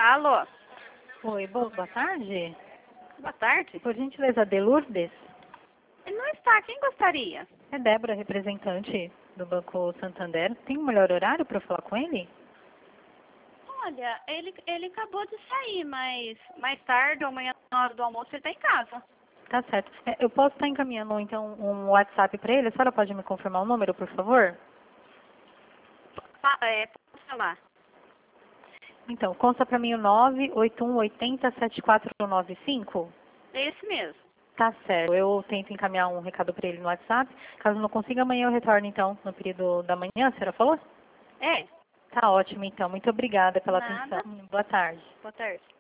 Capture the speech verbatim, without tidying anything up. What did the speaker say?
Alô? Oi, boa, boa tarde. Boa tarde. Por gentileza, de Lourdes? Ele não está. Quem gostaria? É Débora, representante do Banco Santander. Tem um melhor horário para eu falar com ele? Olha, ele, ele acabou de sair, mas mais tarde ou amanhã na hora do almoço ele está em casa. Tá certo. É, eu posso estar encaminhando, então, um WhatsApp para ele? A senhora pode me confirmar o número, por favor? Ah, é, pode falar. Então, consta para mim o nove oito um oito zero sete quatro nove cinco? É esse mesmo. Tá certo. Eu tento encaminhar um recado para ele no WhatsApp. Caso não consiga, amanhã eu retorno, então, no período da manhã, a senhora falou? É. Tá ótimo, então. Muito obrigada pela Nada. atenção. Boa tarde. Boa tarde.